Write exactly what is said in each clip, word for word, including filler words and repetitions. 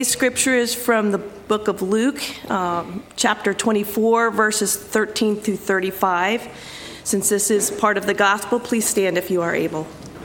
Scripture is from the book of Luke, um, chapter twenty-four, verses thirteen through thirty-five. Since this is part of the gospel, please stand if you are able.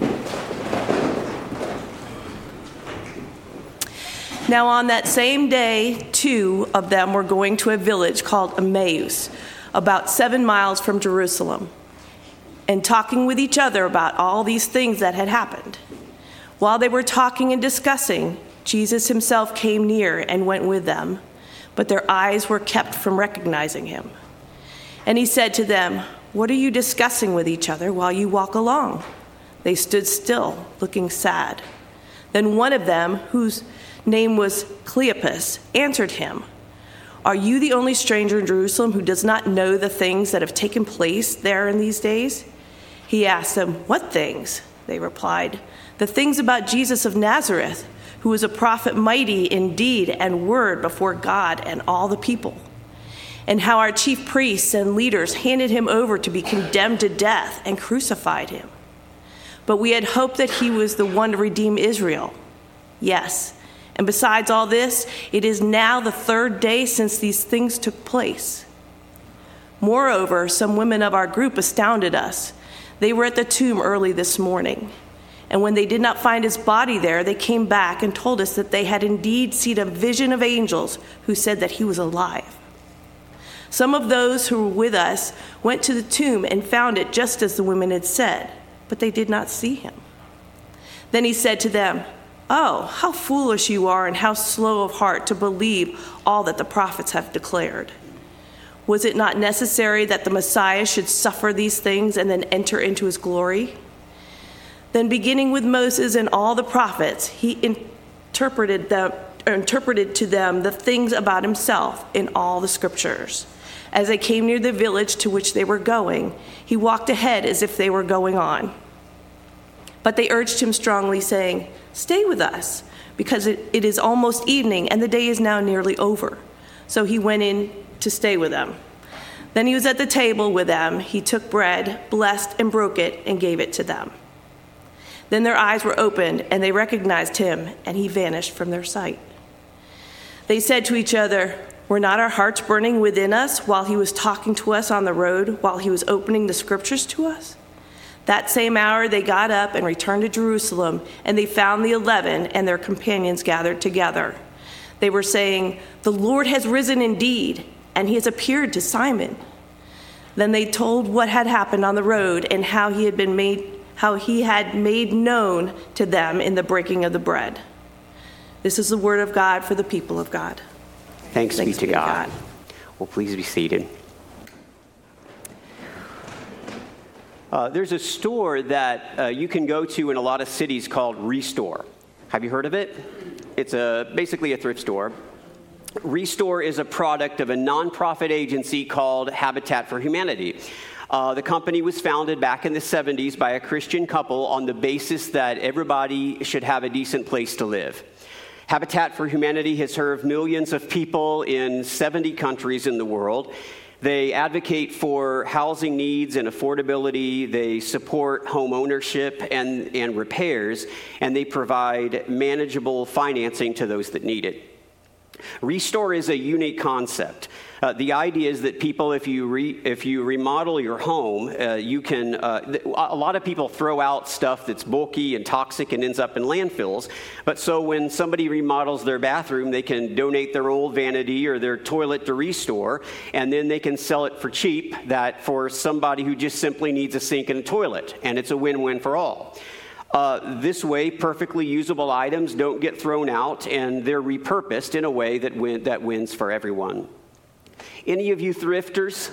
Now on that same day, two of them were going to a village called Emmaus, about seven miles from Jerusalem, and talking with each other about all these things that had happened. While they were talking and discussing, Jesus himself came near and went with them, but their eyes were kept from recognizing him. And he said to them, "What are you discussing with each other while you walk along?" They stood still, looking sad. Then one of them, whose name was Cleopas, answered him, "Are you the only stranger in Jerusalem who does not know the things that have taken place there in these days?" He asked them, "What things?" They replied, "The things about Jesus of Nazareth, who was a prophet mighty in deed and word before God and all the people, and how our chief priests and leaders handed him over to be condemned to death and crucified him. But we had hoped that he was the one to redeem Israel. Yes, and besides all this, it is now the third day since these things took place. Moreover, some women of our group astounded us. They were at the tomb early this morning. And when they did not find his body there, they came back and told us that they had indeed seen a vision of angels who said that he was alive. Some of those who were with us went to the tomb and found it just as the women had said, but they did not see him." Then he said to them, "Oh, how foolish you are and how slow of heart to believe all that the prophets have declared. Was it not necessary that the Messiah should suffer these things and then enter into his glory?" Then beginning with Moses and all the prophets, he interpreted them, or interpreted to them the things about himself in all the scriptures. As they came near the village to which they were going, he walked ahead as if they were going on. But they urged him strongly, saying, "Stay with us, because it, it is almost evening and the day is now nearly over." So he went in to stay with them. Then he was at the table with them. He took bread, blessed and broke it, and gave it to them. Then their eyes were opened, and they recognized him, and he vanished from their sight. They said to each other, "Were not our hearts burning within us while he was talking to us on the road, while he was opening the scriptures to us?" That same hour they got up and returned to Jerusalem, and they found the eleven and their companions gathered together. They were saying, "The Lord has risen indeed, and he has appeared to Simon." Then they told what had happened on the road and how he had been made how he had made known to them in the breaking of the bread. This is the word of God for the people of God. Thanks, Thanks be to God. God. Well, please be seated. Uh, there's a store that uh, you can go to in a lot of cities called Restore. Have you heard of it? It's a basically a thrift store. Restore is a product of a nonprofit agency called Habitat for Humanity. Uh, the company was founded back in the seventies by a Christian couple on the basis that everybody should have a decent place to live. Habitat for Humanity has served millions of people in seventy countries in the world. They advocate for housing needs and affordability. They support home ownership and, and repairs, and they provide manageable financing to those that need it. Restore is a unique concept. Uh, the idea is that people, if you re, if you remodel your home, uh, you can. Uh, th- a lot of people throw out stuff that's bulky and toxic and ends up in landfills. But so when somebody remodels their bathroom, they can donate their old vanity or their toilet to Restore, and then they can sell it for cheap. That for somebody who just simply needs a sink and a toilet, and it's a win-win for all. Uh, this way, perfectly usable items don't get thrown out, and they're repurposed in a way that win- that wins for everyone. Any of you thrifters?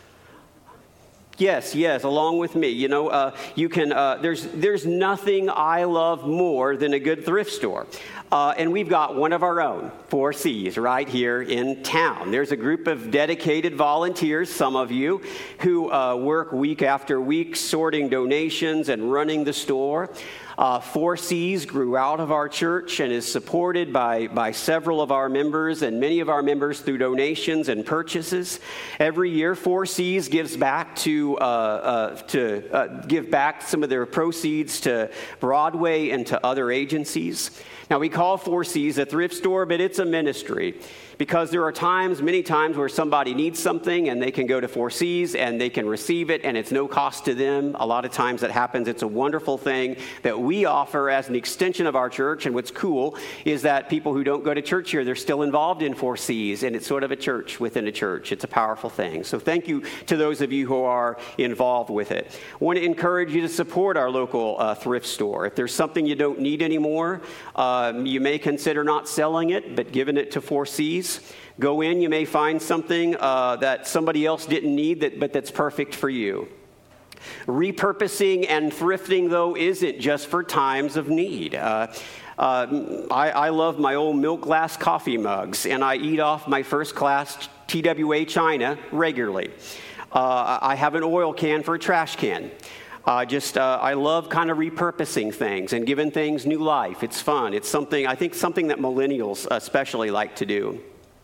Yes, yes, along with me. You know, uh, you can. Uh, there's there's nothing I love more than a good thrift store, uh, and we've got one of our own, Four C's, right here in town. There's a group of dedicated volunteers, some of you, who uh, work week after week sorting donations and running the store. Uh, Four C's grew out of our church and is supported by, by several of our members and many of our members through donations and purchases. Every year, Four C's gives back to uh, uh, to uh, give back some of their proceeds to Broadway and to other agencies. Now, we call Four C's a thrift store, but it's a ministry, because there are times, many times, where somebody needs something and they can go to Four C's and they can receive it and it's no cost to them. A lot of times that happens. It's a wonderful thing that we offer as an extension of our church. And what's cool is that people who don't go to church here, they're still involved in Four C's, and it's sort of a church within a church. It's a powerful thing. So thank you to those of you who are involved with it. I want to encourage you to support our local uh, thrift store. If there's something you don't need anymore, um, you may consider not selling it, but giving it to Four C's. Go in, you may find something uh, that somebody else didn't need, that, but that's perfect for you. Repurposing and thrifting, though, isn't just for times of need. Uh, uh, I, I love my old milk glass coffee mugs, and I eat off my first class T W A China regularly. Uh, I have an oil can for a trash can. Uh, just, uh, I love kind of repurposing things and giving things new life. It's fun. It's something, I think, something that millennials especially like to do.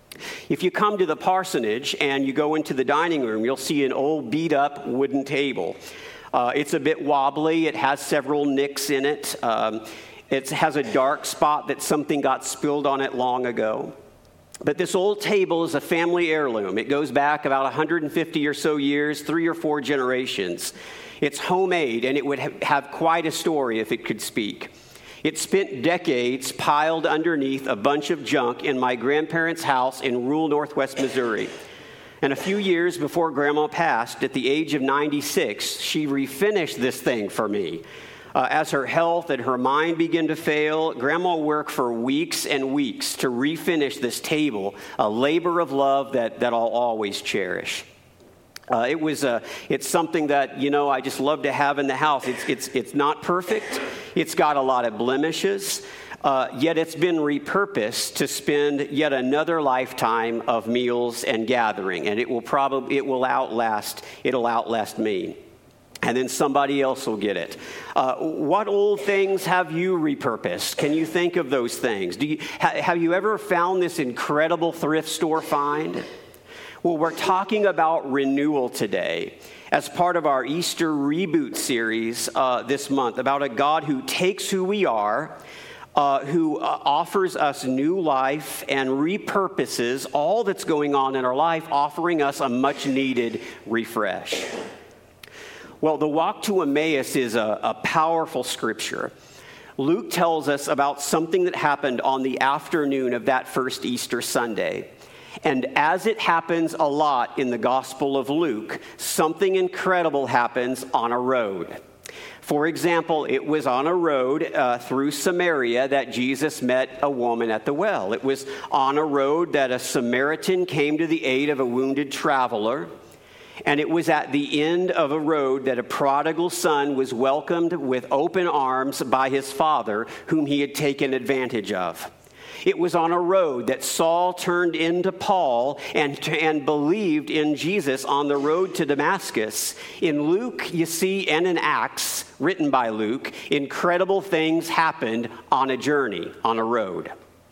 If you come to the parsonage and you go into the dining room, you'll see an old beat-up wooden table. Uh, it's a bit wobbly. It has several nicks in it. Um, it has a dark spot that something got spilled on it long ago. But this old table is a family heirloom. It goes back about one hundred fifty or so years, three or four generations. It's homemade, and it would ha- have quite a story if it could speak. It spent decades piled underneath a bunch of junk in my grandparents' house in rural northwest Missouri. And a few years before Grandma passed, at the age of ninety-six, she refinished this thing for me. Uh, as her health and her mind began to fail, Grandma worked for weeks and weeks to refinish this table, a labor of love that, that I'll always cherish. Uh, it was uh, it's something that, you know, I just love to have in the house. It's it's it's not perfect. It's got a lot of blemishes, uh, yet it's been repurposed to spend yet another lifetime of meals and gathering, and it will probably it will outlast it'll outlast me, and then somebody else will get it. Uh, what old things have you repurposed? Can you think of those things? Do you ha- have you ever found this incredible thrift store find? Well, we're talking about renewal today as part of our Easter Reboot series uh, this month, about a God who takes who we are, uh, who uh, offers us new life and repurposes all that's going on in our life, offering us a much-needed refresh. Well, the walk to Emmaus is a, a powerful scripture. Luke tells us about something that happened on the afternoon of that first Easter Sunday. And as it happens a lot in the Gospel of Luke, something incredible happens on a road. For example, it was on a road uh, through Samaria that Jesus met a woman at the well. It was on a road that a Samaritan came to the aid of a wounded traveler. And it was at the end of a road that a prodigal son was welcomed with open arms by his father, whom he had taken advantage of. It was on a road that Saul turned into Paul and, and believed in Jesus on the road to Damascus. In Luke, you see, and in Acts, written by Luke, incredible things happened on a journey, on a road.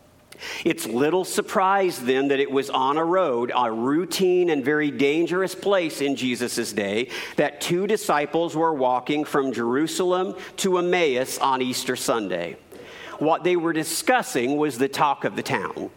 It's little surprise then that it was on a road, a routine and very dangerous place in Jesus' day, that two disciples were walking from Jerusalem to Emmaus on Easter Sunday. What they were discussing was the talk of the town.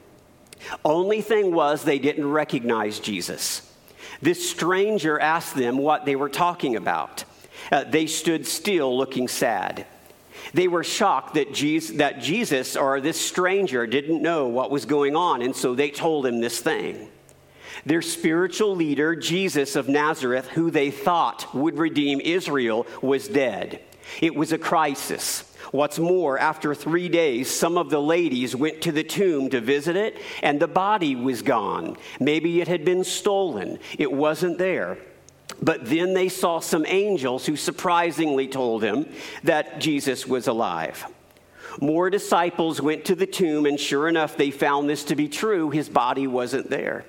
Only thing was, they didn't recognize Jesus. This stranger asked them what they were talking about. Uh, they stood still, looking sad. They were shocked that Jesus, that Jesus or this stranger didn't know what was going on, and so they told him this thing. Their spiritual leader, Jesus of Nazareth, who they thought would redeem Israel, was dead. It was a crisis. What's more, after three days, some of the ladies went to the tomb to visit it, and the body was gone. Maybe it had been stolen. It wasn't there. But then they saw some angels who surprisingly told him that Jesus was alive. More disciples went to the tomb, and sure enough, they found this to be true. His body wasn't there.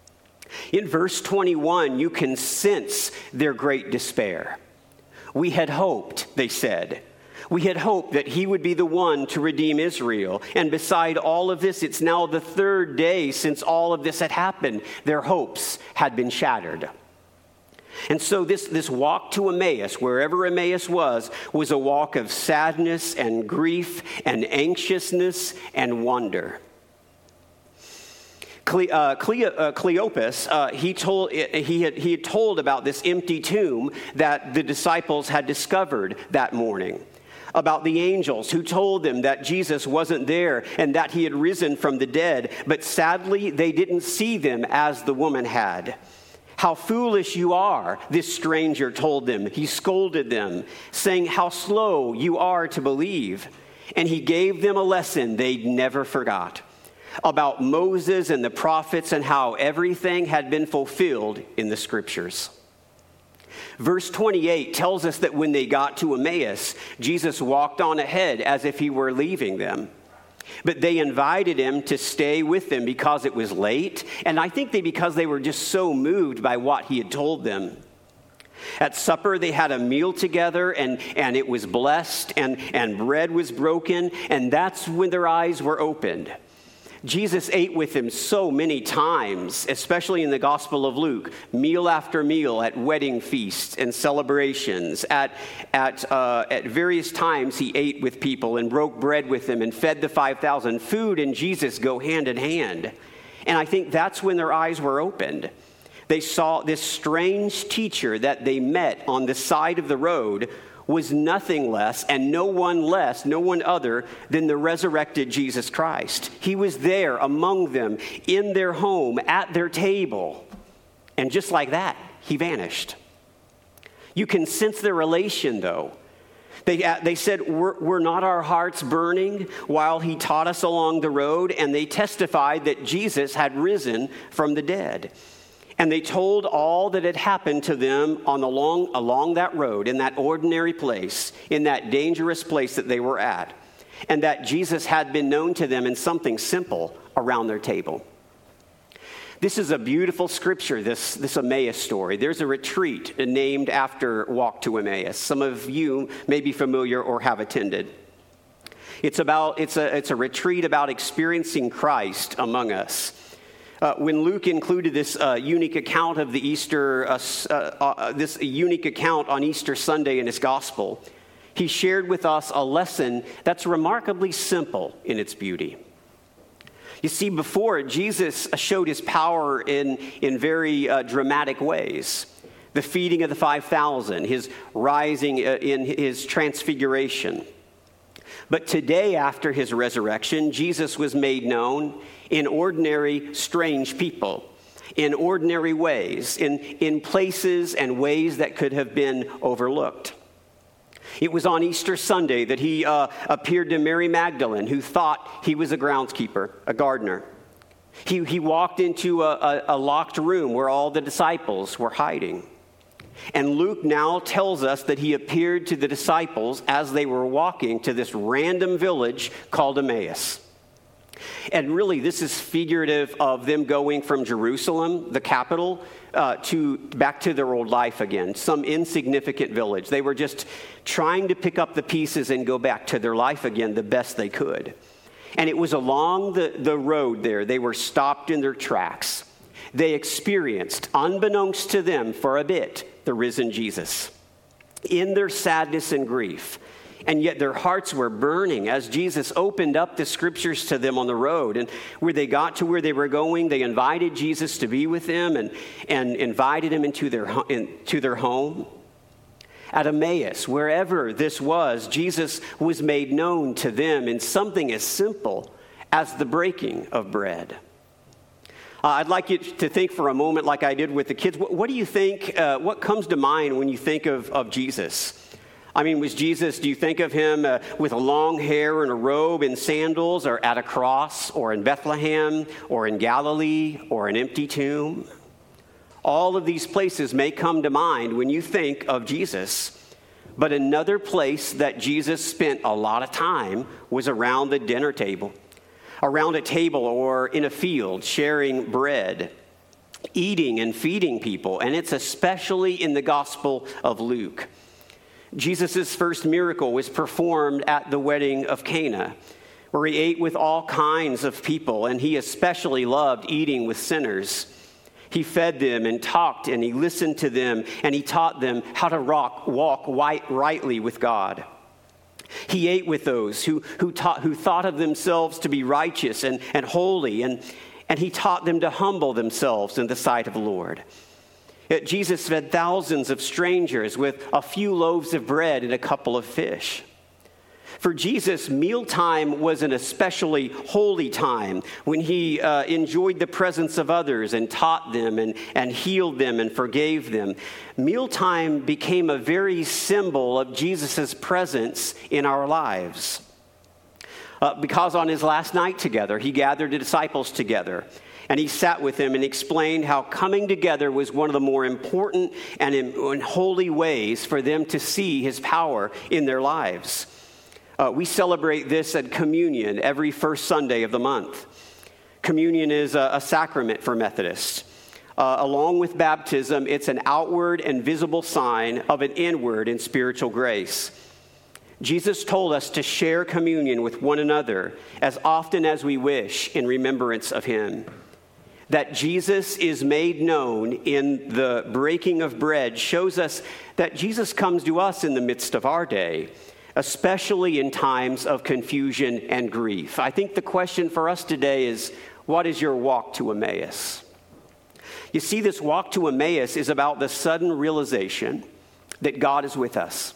In verse twenty-one, you can sense their great despair. We had hoped, they said. We had hoped that he would be the one to redeem Israel. And beside all of this, it's now the third day since all of this had happened. Their hopes had been shattered. And so this, this walk to Emmaus, wherever Emmaus was, was a walk of sadness and grief and anxiousness and wonder. Cle, uh, Cle, uh, Cleopas, uh, he told he had he had told about this empty tomb that the disciples had discovered that morning, about the angels who told them that Jesus wasn't there and that he had risen from the dead, but sadly they didn't see them as the woman had. How foolish you are, this stranger told them. He scolded them, saying how slow you are to believe. And he gave them a lesson they never forgot about Moses and the prophets and how everything had been fulfilled in the scriptures. Verse twenty-eight tells us that when they got to Emmaus, Jesus walked on ahead as if he were leaving them. But they invited him to stay with them because it was late, and I think they because they were just so moved by what he had told them. At supper, they had a meal together, and, and it was blessed, and, and bread was broken, and that's when their eyes were opened. Jesus ate with them so many times, especially in the Gospel of Luke, meal after meal at wedding feasts and celebrations. At, at, uh, at various times, he ate with people and broke bread with them and fed the five thousand. Food and Jesus go hand in hand. And I think that's when their eyes were opened. They saw this strange teacher that they met on the side of the road was nothing less and no one less, no one other than the resurrected Jesus Christ. He was there among them, in their home, at their table. And just like that, he vanished. You can sense their relation, though. They, uh, they said, were, were not our hearts burning while he taught us along the road? And they testified that Jesus had risen from the dead. And they told all that had happened to them on the long, along that road, in that ordinary place, in that dangerous place that they were at, and that Jesus had been known to them in something simple around their table. This is a beautiful scripture, this, this Emmaus story. There's a retreat named after Walk to Emmaus. Some of you may be familiar or have attended. It's about it's a it's a retreat about experiencing Christ among us. Uh, when Luke included this uh, unique account of the Easter, uh, uh, uh, this unique account on Easter Sunday in his gospel, he shared with us a lesson that's remarkably simple in its beauty. You see, before, Jesus showed his power in, in very uh, dramatic ways. The feeding of the five thousand, his rising uh, in his transfiguration. But today, after his resurrection, Jesus was made known in ordinary, strange people, in ordinary ways, in, in places and ways that could have been overlooked. It was on Easter Sunday that he uh, appeared to Mary Magdalene, who thought he was a groundskeeper, a gardener. He, he walked into a, a, a locked room where all the disciples were hiding. And Luke now tells us that he appeared to the disciples as they were walking to this random village called Emmaus. And really, this is figurative of them going from Jerusalem, the capital, uh, to back to their old life again, some insignificant village. They were just trying to pick up the pieces and go back to their life again the best they could. And it was along the, the road there, they were stopped in their tracks. They experienced, unbeknownst to them for a bit, the risen Jesus in their sadness and grief. And yet their hearts were burning as Jesus opened up the scriptures to them on the road. And where they got to where they were going, they invited Jesus to be with them and, and invited him into their, into their home. At Emmaus, wherever this was, Jesus was made known to them in something as simple as the breaking of bread. Uh, I'd like you to think for a moment, like I did with the kids. What, what do you think, uh, what comes to mind when you think of, of Jesus? I mean, was Jesus, do you think of him uh, with long hair and a robe and sandals, or at a cross, or in Bethlehem, or in Galilee, or an empty tomb? All of these places may come to mind when you think of Jesus. But another place that Jesus spent a lot of time was around the dinner table. Around a table or in a field, sharing bread, eating and feeding people. And it's especially in the Gospel of Luke. Jesus' first miracle was performed at the wedding of Cana, where he ate with all kinds of people, and he especially loved eating with sinners. He fed them and talked, and he listened to them, and he taught them how to rock, walk right, rightly with God. He ate with those who, who, taught, who thought of themselves to be righteous and, and holy, and, and he taught them to humble themselves in the sight of the Lord. Yet Jesus fed thousands of strangers with a few loaves of bread and a couple of fish. For Jesus, mealtime was an especially holy time when he uh, enjoyed the presence of others and taught them and, and healed them and forgave them. Mealtime became a very symbol of Jesus' presence in our lives. Uh, because on his last night together, he gathered the disciples together, and he sat with them and explained how coming together was one of the more important and, in, and holy ways for them to see his power in their lives. Uh, we celebrate this at communion every first Sunday of the month. Communion is a, a sacrament for Methodists. Uh, along with baptism, it's an outward and visible sign of an inward and spiritual grace. Jesus told us to share communion with one another as often as we wish in remembrance of him. That Jesus is made known in the breaking of bread shows us that Jesus comes to us in the midst of our day, especially in times of confusion and grief. I think the question for us today is, what is your walk to Emmaus? You see, this walk to Emmaus is about the sudden realization that God is with us.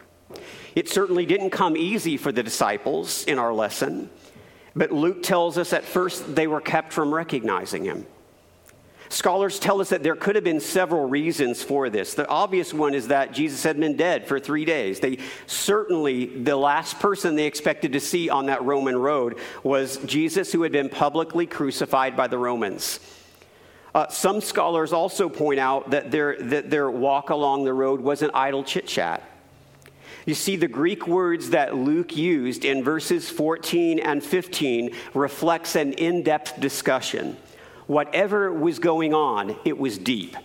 It certainly didn't come easy for the disciples in our lesson, but Luke tells us at first they were kept from recognizing him. Scholars tell us that there could have been several reasons for this. The obvious one is that Jesus had been dead for three days. They certainly, the last person they expected to see on that Roman road was Jesus, who had been publicly crucified by the Romans. Uh, some scholars also point out that their, that their walk along the road wasn't idle chit-chat. You see, the Greek words that Luke used in verses fourteen and fifteen reflects an in-depth discussion. Whatever was going on, it was deep.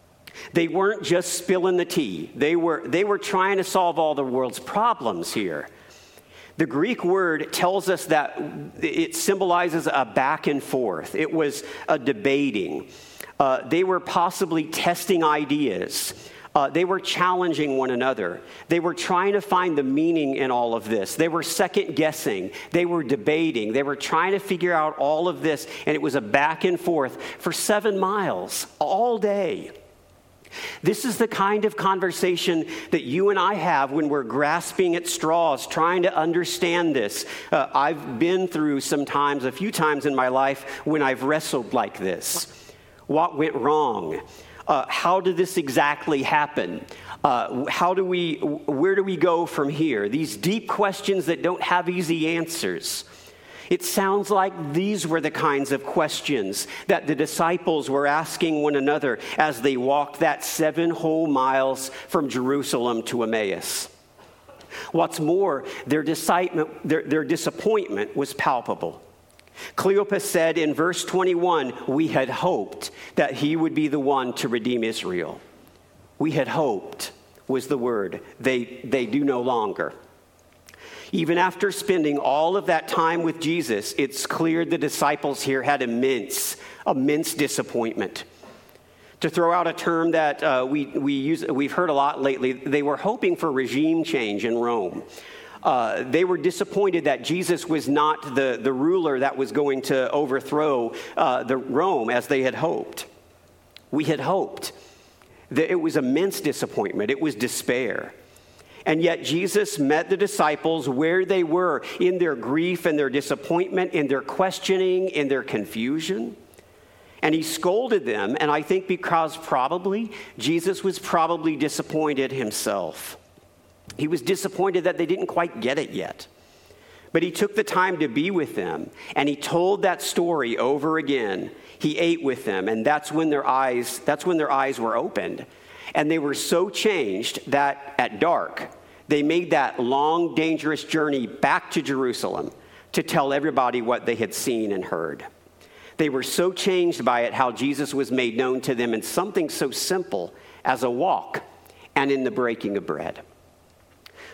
They weren't just spilling the tea. They were, they were trying to solve all the world's problems here. The Greek word tells us that it symbolizes a back and forth. It was a debating. Uh, they were possibly testing ideas. Uh, they were challenging one another. They were trying to find the meaning in all of this. They were second guessing. They were debating. They were trying to figure out all of this, and it was a back and forth for seven miles all day. This is the kind of conversation that you and I have when we're grasping at straws, trying to understand this. Uh, I've been through some times, a few times in my life, when I've wrestled like this. What went wrong? Uh, how did this exactly happen? Uh, how do we, where do we go from here? These deep questions that don't have easy answers. It sounds like these were the kinds of questions that the disciples were asking one another as they walked that seven whole miles from Jerusalem to Emmaus. What's more, their, their, their disappointment was palpable. Cleopas said in verse twenty-one, we had hoped that he would be the one to redeem Israel. We had hoped was the word. They, they do no longer. Even after spending all of that time with Jesus, it's clear the disciples here had immense, immense disappointment. To throw out a term that uh, we, we use, we've heard a lot lately, they were hoping for regime change in Rome. Uh, they were disappointed that Jesus was not the, the ruler that was going to overthrow uh, the Rome as they had hoped. We had hoped. That it was immense disappointment. It was despair. And yet Jesus met the disciples where they were in their grief and their disappointment, in their questioning, in their confusion. And he scolded them, and I think because probably Jesus was probably disappointed himself. He was disappointed that they didn't quite get it yet. But he took the time to be with them, and he told that story over again. He ate with them, and that's when their eyes, that's when their eyes were opened. And they were so changed that at dark, they made that long, dangerous journey back to Jerusalem to tell everybody what they had seen and heard. They were so changed by it, how Jesus was made known to them in something so simple as a walk and in the breaking of bread.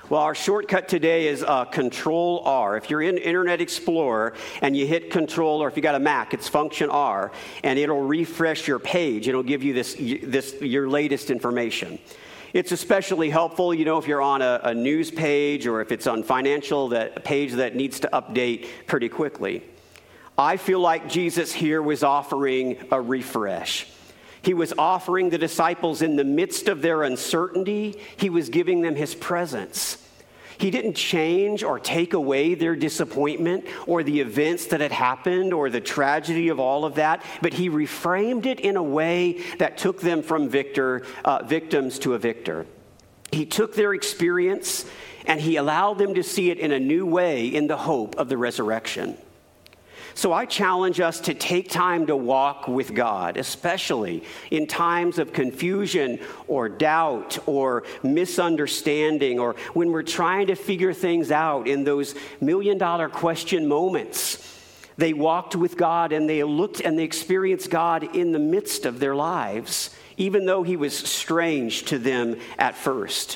Well, our shortcut today is uh, Control R. If you're in Internet Explorer and you hit Control, or if you got a Mac, it's Function R, and it'll refresh your page. It'll give you this, this your latest information. It's especially helpful, you know, if you're on a, a news page or if it's on financial, that a page that needs to update pretty quickly. I feel like Jesus here was offering a refresh. He was offering the disciples in the midst of their uncertainty, he was giving them his presence. He didn't change or take away their disappointment or the events that had happened or the tragedy of all of that, but he reframed it in a way that took them from victor, uh, victims to a victor. He took their experience and he allowed them to see it in a new way in the hope of the resurrection. So I challenge us to take time to walk with God, especially in times of confusion or doubt or misunderstanding, or when we're trying to figure things out in those million dollar question moments. They walked with God and they looked and they experienced God in the midst of their lives, even though he was strange to them at first.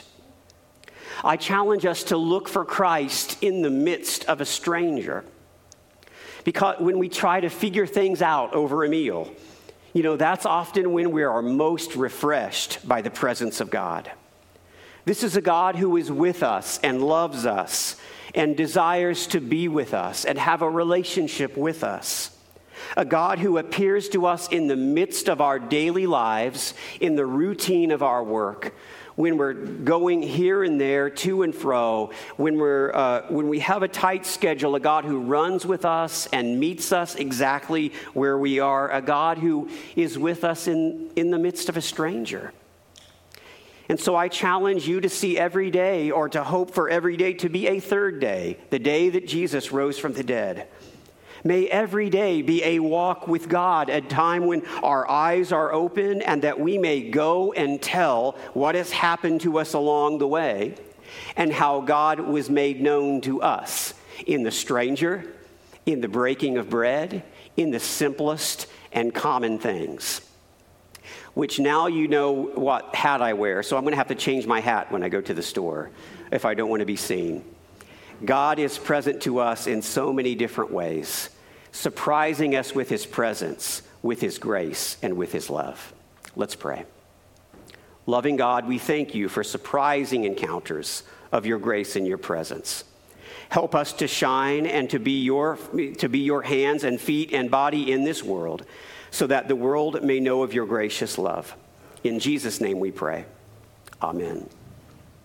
I challenge us to look for Christ in the midst of a stranger. Because when we try to figure things out over a meal, you know, that's often when we are most refreshed by the presence of God. This is a God who is with us and loves us and desires to be with us and have a relationship with us. A God who appears to us in the midst of our daily lives, in the routine of our work, when we're going here and there, to and fro, when we're uh, when we have a tight schedule, a God who runs with us and meets us exactly where we are, a God who is with us in, in the midst of a stranger. And so I challenge you to see every day, or to hope for every day to be a third day, the day that Jesus rose from the dead. May every day be a walk with God, a time when our eyes are open and that we may go and tell what has happened to us along the way and how God was made known to us in the stranger, in the breaking of bread, in the simplest and common things. Which now you know what hat I wear, so I'm going to have to change my hat when I go to the store if I don't want to be seen. God is present to us in so many different ways, surprising us with his presence, with his grace, and with his love. Let's pray. Loving God, we thank you for surprising encounters of your grace and your presence. Help us to shine and to be your, to be your hands and feet and body in this world, so that the world may know of your gracious love. In Jesus' name we pray. Amen.